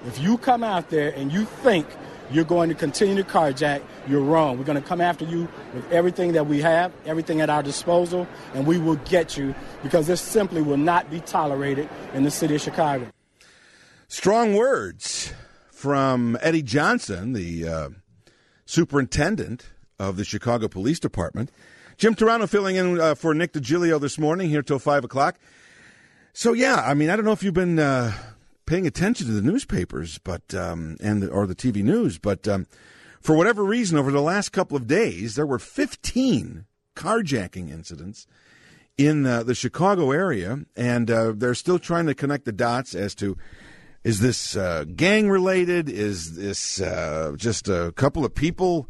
If you come out there and you think you're going to continue to carjack, you're wrong. We're going to come after you with everything that we have, everything at our disposal, and we will get you, because this simply will not be tolerated in the city of Chicago. Strong words from Eddie Johnson, the superintendent of the Chicago Police Department. Jim Turano filling in for Nick DiGilio this morning here till 5 o'clock. So, yeah, I mean, I don't know if you've been paying attention to the newspapers or the TV news, but for whatever reason, over the last couple of days, there were 15 carjacking incidents in the Chicago area, and they're still trying to connect the dots as to, is this gang-related? Is this just a couple of people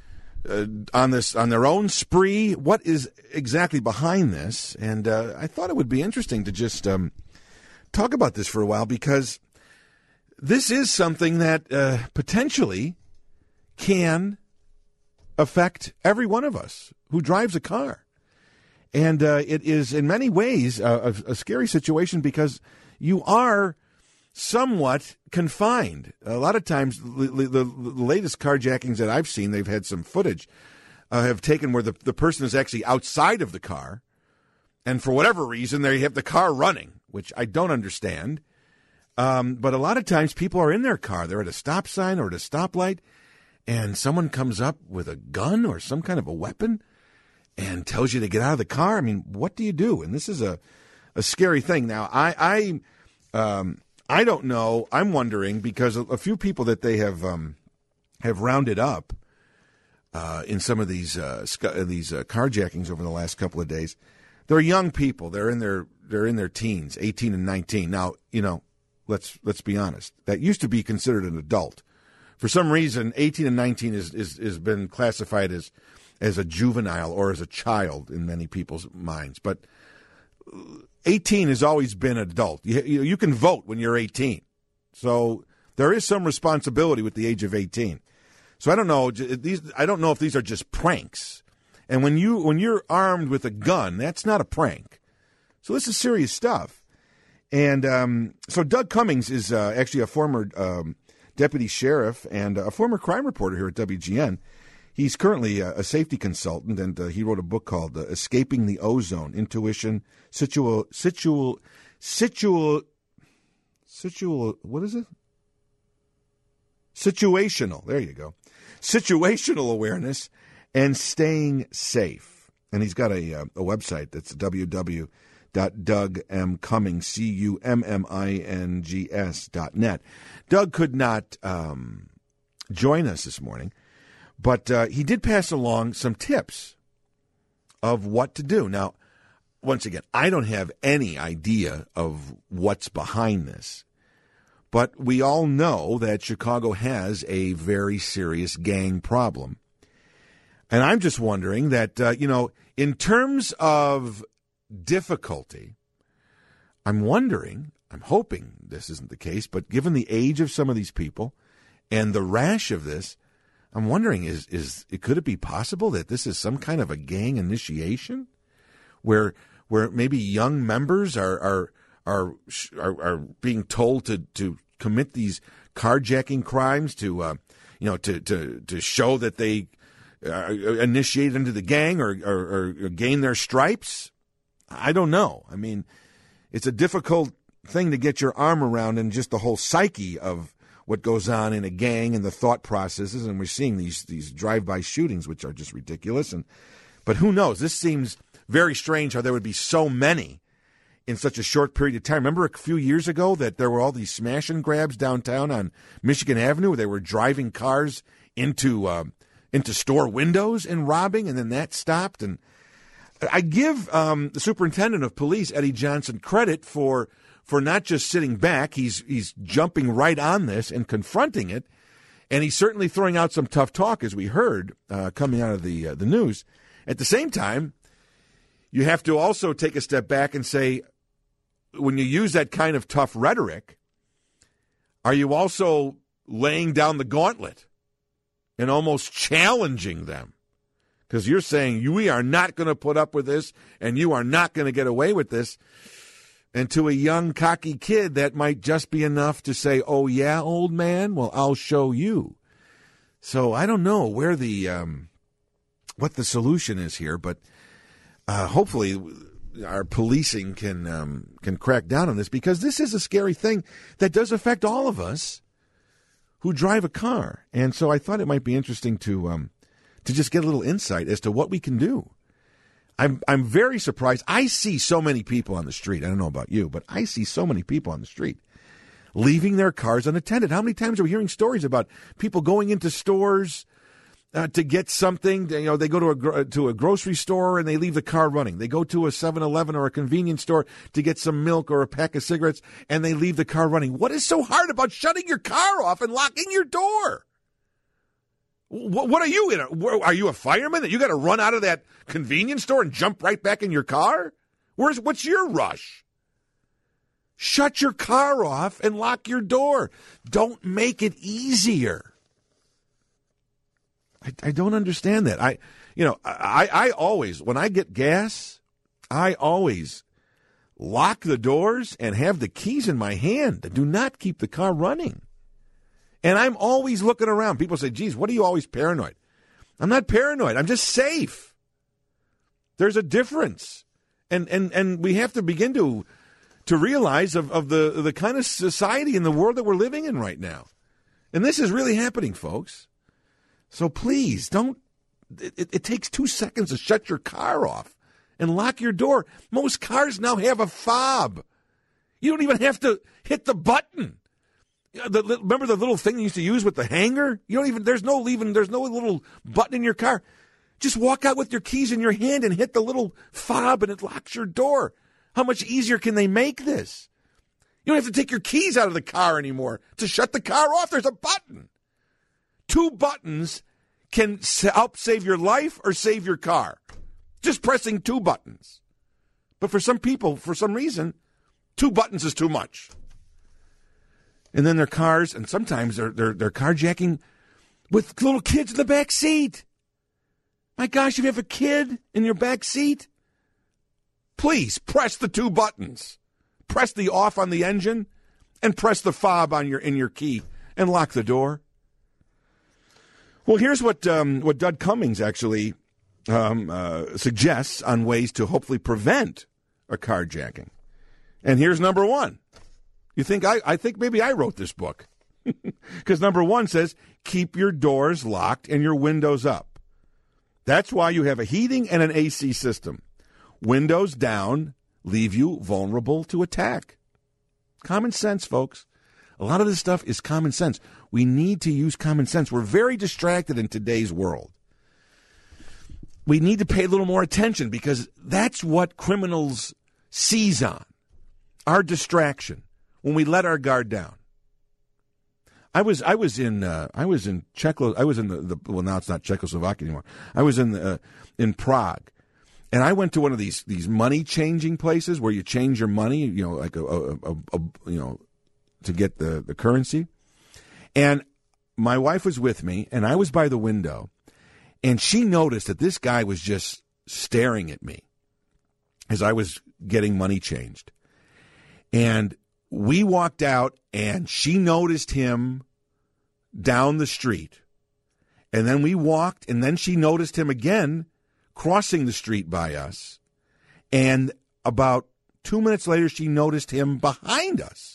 on their own spree? What is exactly behind this? And I thought it would be interesting to just talk about this for a while, because this is something that potentially can affect every one of us who drives a car. And it is in many ways a scary situation, because you are somewhat confined. A lot of times, the latest carjackings that I've seen, they've had some footage, have taken where the person is actually outside of the car, and for whatever reason, they have the car running, which I don't understand. But a lot of times, people are in their car. They're at a stop sign or at a stoplight, and someone comes up with a gun or some kind of a weapon and tells you to get out of the car. I mean, what do you do? And this is a scary thing. Now, I don't know. I'm wondering, because a few people that they have rounded up in some of these carjackings over the last couple of days, they're young people. They're in their teens, 18 and 19. Now, let's be honest. That used to be considered an adult. For some reason, 18 and 19 is been classified as a juvenile or as a child in many people's minds. But 18 has always been adult. You can vote when you're 18. So there is some responsibility with the age of 18. So I don't know. I don't know if these are just pranks. And when you're armed with a gun, that's not a prank. So this is serious stuff. And so Doug Cummings is actually a former deputy sheriff and a former crime reporter here at WGN. He's currently a safety consultant, and he wrote a book called Escaping the Ozone, Intuition, what is it? Situational, there you go. Situational awareness and staying safe. And he's got a website that's www.dougcummings.net. Doug could not join us this morning, but he did pass along some tips of what to do. Now, once again, I don't have any idea of what's behind this, but we all know that Chicago has a very serious gang problem. And I'm just wondering that, in terms of difficulty, I'm hoping this isn't the case, but given the age of some of these people and the rash of this, I'm wondering, could it be possible that this is some kind of a gang initiation where maybe young members are being told to commit these carjacking crimes to show that they initiate into the gang or gain their stripes? I don't know. I mean, it's a difficult thing to get your arm around, and just the whole psyche of what goes on in a gang and the thought processes. And we're seeing these drive-by shootings, which are just ridiculous. But who knows? This seems very strange how there would be so many in such a short period of time. Remember a few years ago that there were all these smash and grabs downtown on Michigan Avenue where they were driving cars into store windows and robbing, and then that stopped. And I give the superintendent of police, Eddie Johnson, credit for not just sitting back. He's jumping right on this and confronting it, and he's certainly throwing out some tough talk, as we heard coming out of the news. At the same time, you have to also take a step back and say, when you use that kind of tough rhetoric, are you also laying down the gauntlet and almost challenging them? Because you're saying, we are not going to put up with this, and you are not going to get away with this. And to a young, cocky kid, that might just be enough to say, oh, yeah, old man? Well, I'll show you. So I don't know where what the solution is here, but hopefully our policing can crack down on this, because this is a scary thing that does affect all of us who drive a car. And so I thought it might be interesting to just get a little insight as to what we can do. I'm very surprised. I see so many people on the street. I don't know about you, but I see so many people on the street leaving their cars unattended. How many times are we hearing stories about people going into stores to get something? They go to a grocery store and they leave the car running. They go to a 7-Eleven or a convenience store to get some milk or a pack of cigarettes, and they leave the car running. What is so hard about shutting your car off and locking your door? What are you in? Are you a fireman that you got to run out of that convenience store and jump right back in your car? What's your rush? Shut your car off and lock your door. Don't make it easier. I don't understand that. I always, when I get gas, I always lock the doors and have the keys in my hand. Do not keep the car running. And I'm always looking around. People say, geez, what are you always paranoid? I'm not paranoid. I'm just safe. There's a difference. And we have to begin to realize of the kind of society and the world that we're living in right now. And this is really happening, folks. So please, don't. It takes 2 seconds to shut your car off and lock your door. Most cars now have a fob. You don't even have to hit the button. Remember the little thing you used to use with the hanger? There's no little button in your car. Just walk out with your keys in your hand and hit the little fob and it locks your door. How much easier can they make this? You don't have to take your keys out of the car anymore to shut the car off. There's a button. 2 buttons can help save your life or save your car. Just pressing 2 buttons. But for some people, for some reason, 2 buttons is too much. And then their cars, and sometimes they're carjacking with little kids in the back seat. My gosh, if you have a kid in your back seat, please press the 2 buttons. Press the off on the engine and press the fob in your key and lock the door. Well, here's what Doug Cummings actually suggests on ways to hopefully prevent a carjacking. And here's number 1. You think I think maybe I wrote this book. Because number 1 says, keep your doors locked and your windows up. That's why you have a heating and an AC system. Windows down leave you vulnerable to attack. Common sense, folks. A lot of this stuff is common sense. We need to use common sense. We're very distracted in today's world. We need to pay a little more attention because that's what criminals seize on. Our distraction. When we let our guard down. I was in now it's not Czechoslovakia anymore. I was in Prague, and I went to one of these money changing places where you change your money, like to get the currency. And my wife was with me, and I was by the window, and she noticed that this guy was just staring at me as I was getting money changed, and we walked out, and she noticed him down the street. And then we walked, and then she noticed him again crossing the street by us. And about 2 minutes later, she noticed him behind us.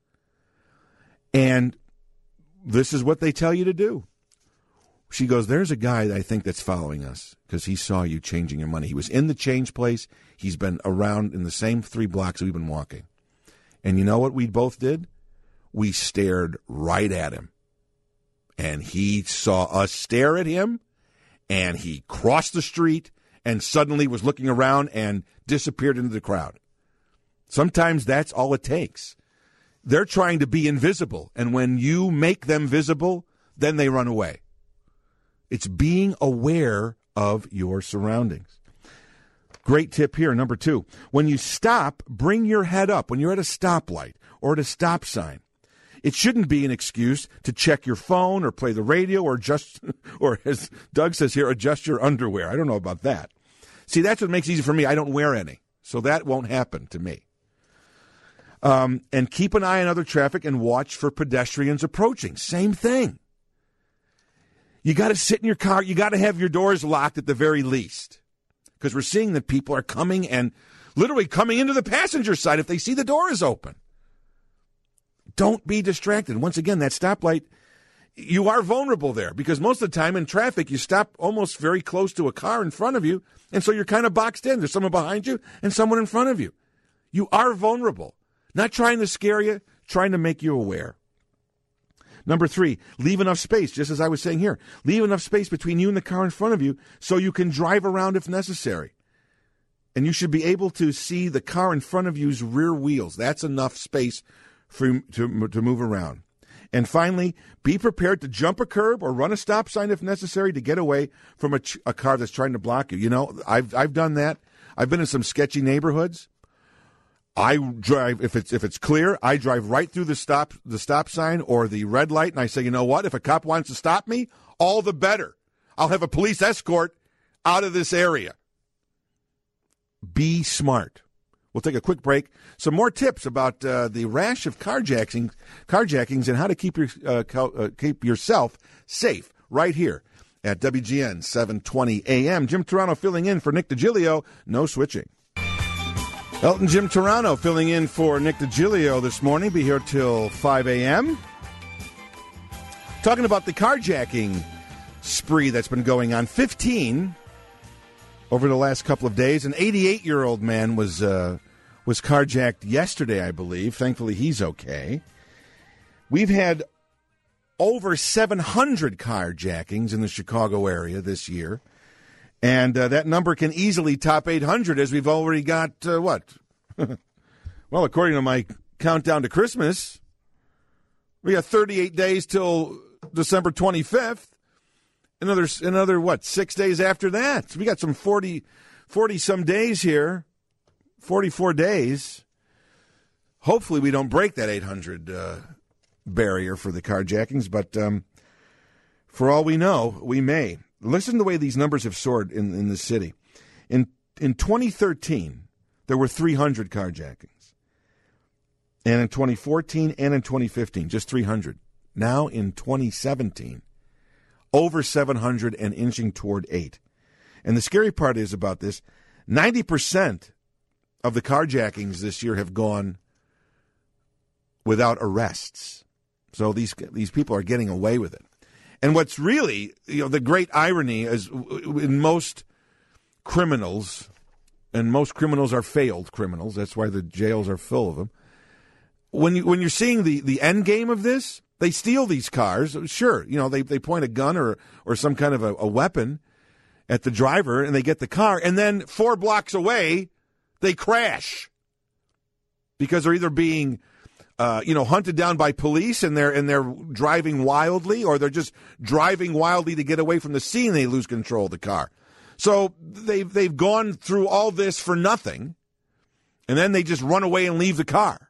And this is what they tell you to do. She goes, there's a guy that I think that's following us because he saw you changing your money. He was in the change place. He's been around in the same 3 blocks we've been walking. And you know what we both did? We stared right at him. And he saw us stare at him, and he crossed the street and suddenly was looking around and disappeared into the crowd. Sometimes that's all it takes. They're trying to be invisible, and when you make them visible, then they run away. It's being aware of your surroundings. Great tip here, number 2. When you stop, bring your head up. When you're at a stoplight or at a stop sign, it shouldn't be an excuse to check your phone or play the radio or or as Doug says here, adjust your underwear. I don't know about that. See, that's what makes it easy for me. I don't wear any, so that won't happen to me. And keep an eye on other traffic and watch for pedestrians approaching. Same thing. You got to sit in your car. You got to have your doors locked at the very least, because we're seeing that people are coming and literally coming into the passenger side if they see the door is open. Don't be distracted. Once again, that stoplight, you are vulnerable there because most of the time in traffic, you stop almost very close to a car in front of you, and so you're kind of boxed in. There's someone behind you and someone in front of you. You are vulnerable. Not trying to scare you, trying to make you aware. Number 3, leave enough space, just as I was saying here. Leave enough space between you and the car in front of you so you can drive around if necessary. And you should be able to see the car in front of you's rear wheels. That's enough space for you to move around. And finally, be prepared to jump a curb or run a stop sign if necessary to get away from a car that's trying to block you. You know, I've done that. I've been in some sketchy neighborhoods. I drive, if it's clear, I drive right through the stop sign or the red light, and I say, you know what? If a cop wants to stop me, all the better. I'll have a police escort out of this area. Be smart. We'll take a quick break. Some more tips about the rash of carjackings and how to keep yourself safe right here at WGN 720 AM. Jim Turano filling in for Nick DiGilio. No switching. Elton Jim Turano filling in for Nick DiGilio this morning. Be here till 5 a.m. Talking about the carjacking spree that's been going on. 15 over the last couple of days. An 88-year-old man was carjacked yesterday, I believe. Thankfully, he's okay. We've had over 700 carjackings in the Chicago area this year. And that number can easily top 800 as we've already got, what? Well, according to my countdown to Christmas, we got 38 days till December 25th. Another what, 6 days after that. So we got some 40-some days here, 44 days. Hopefully we don't break that 800 barrier for the carjackings, but for all we know, we may. Listen to the way these numbers have soared in the city. In 2013, there were 300 carjackings. And in 2014 and in 2015, just 300. Now in 2017, over 700 and inching toward 8. And the scary part is about this, 90% of the carjackings this year have gone without arrests. So these people are getting away with it. And what's really, the great irony is in most criminals, and most criminals are failed criminals, that's why the jails are full of them. When you're seeing the end game of this, they steal these cars. Sure, they point a gun or some kind of a weapon at the driver, and they get the car, and then 4 blocks away, they crash because they're either being hunted down by police and they're driving wildly, or they're just driving wildly to get away from the scene. And they lose control of the car. So they've gone through all this for nothing, and then they just run away and leave the car.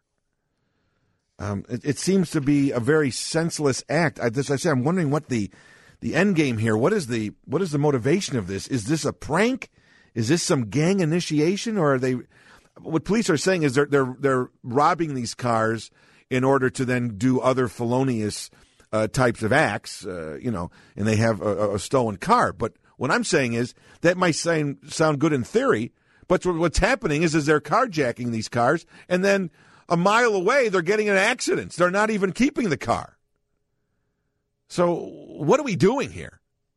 It seems to be a very senseless act. As I said, I'm wondering what the end game here. What is the motivation of this? Is this a prank? Is this some gang initiation, or are they? What police are saying is they're robbing these cars in order to then do other felonious types of acts, and they have a stolen car. But what I'm saying is that might sound good in theory, but what's happening is they're carjacking these cars, and then a mile away they're getting in accidents. They're not even keeping the car. So what are we doing here?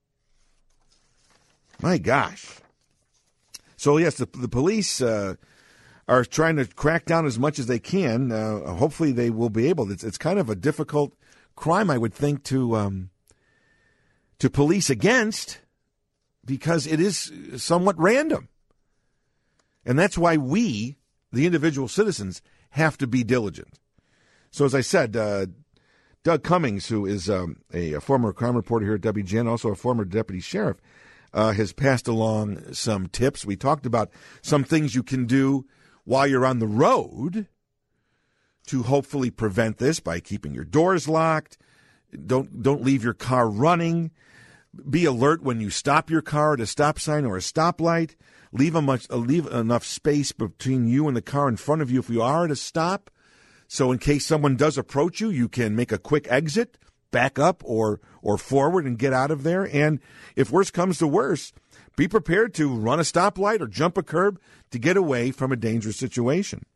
My gosh. So yes, the police are trying to crack down as much as they can. Hopefully they will be able. It's kind of a difficult crime, I would think, to police against, because it is somewhat random. And that's why we, the individual citizens, have to be diligent. So as I said, Doug Cummings, who is a former crime reporter here at WGN, also a former deputy sheriff, has passed along some tips. We talked about some things you can do while you're on the road to hopefully prevent this by keeping your doors locked. Don't leave your car running. Be alert when you stop your car at a stop sign or a stoplight. Leave enough space between you and the car in front of you if you are at a stop. So in case someone does approach you, you can make a quick exit, back up or forward and get out of there. And if worse comes to worse, be prepared to run a stoplight or jump a curb to get away from a dangerous situation.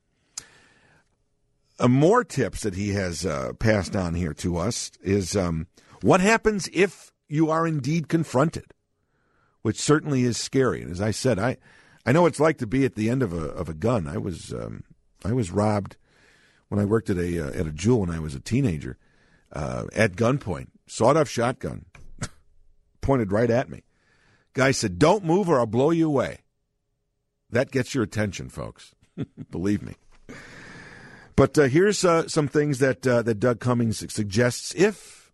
More tips that he has passed on here to us is what happens if you are indeed confronted, which certainly is scary. And as I said, I know what it's like to be at the end of a gun. I was robbed when I worked at a Jewel when I was a teenager at gunpoint. Sawed-off shotgun pointed right at me. Guy said, "Don't move or I'll blow you away." That gets your attention, folks. Believe me. But here's some things that Doug Cummings suggests if,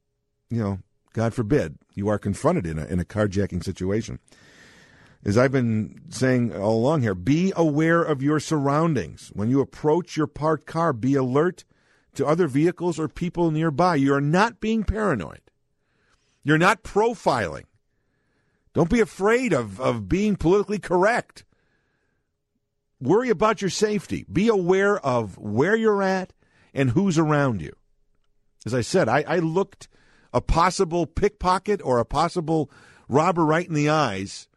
God forbid, you are confronted in a carjacking situation. As I've been saying all along here, be aware of your surroundings. When you approach your parked car, be alert to other vehicles or people nearby. You are not being paranoid. You're not profiling. Don't be afraid of being politically correct. Worry about your safety. Be aware of where you're at and who's around you. As I said, I looked a possible pickpocket or a possible robber right in the eyes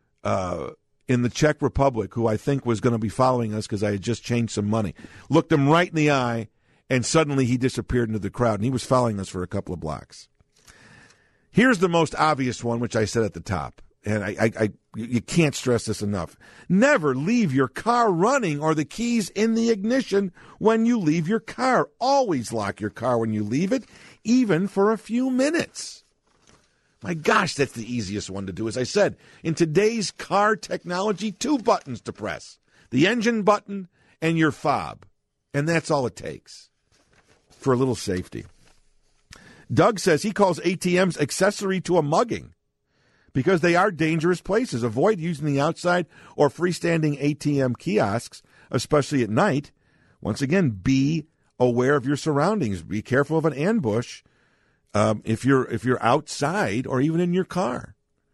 in the Czech Republic, who I think was going to be following us because I had just changed some money. Looked him right in the eye, and suddenly he disappeared into the crowd, and he was following us for a couple of blocks. Here's the most obvious one, which I said at the top, and you can't stress this enough. Never leave your car running or the keys in the ignition when you leave your car. Always lock your car when you leave it, even for a few minutes. My gosh, that's the easiest one to do. As I said, in today's car technology, 2 buttons to press. The engine button and your fob. And that's all it takes for a little safety. Doug says he calls ATMs accessory to a mugging because they are dangerous places. Avoid using the outside or freestanding ATM kiosks, especially at night. Once again, be aware of your surroundings. Be careful of an ambush if you're outside or even in your car.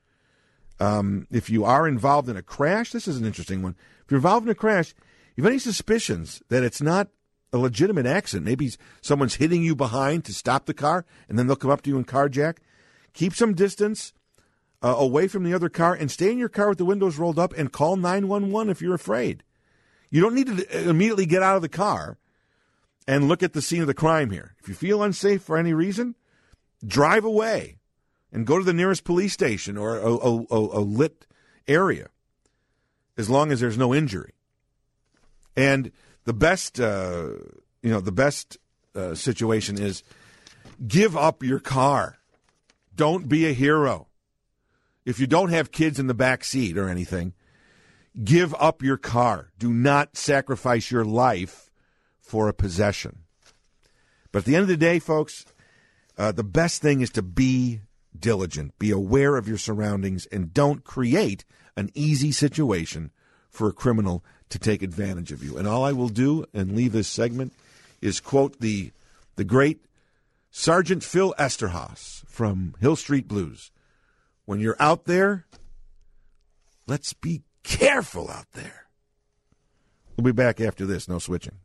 If you are involved in a crash, this is an interesting one. If you're involved in a crash, if you have any suspicions that it's not a legitimate accident, maybe someone's hitting you behind to stop the car, and then they'll come up to you and carjack, keep some distance away from the other car and stay in your car with the windows rolled up and call 911 if you're afraid. You don't need to immediately get out of the car and look at the scene of the crime here. If you feel unsafe for any reason, drive away and go to the nearest police station or a lit area, as long as there's no injury. And the best, situation is give up your car. Don't be a hero. If you don't have kids in the back seat or anything, give up your car. Do not sacrifice your life for a possession. But at the end of the day, folks, the best thing is to be diligent. Be aware of your surroundings and don't create an easy situation for a criminal to take advantage of you. And all I will do and leave this segment is quote the great Sergeant Phil Esterhaus from Hill Street Blues. When you're out there, let's be careful out there. We'll be back after this. No switching.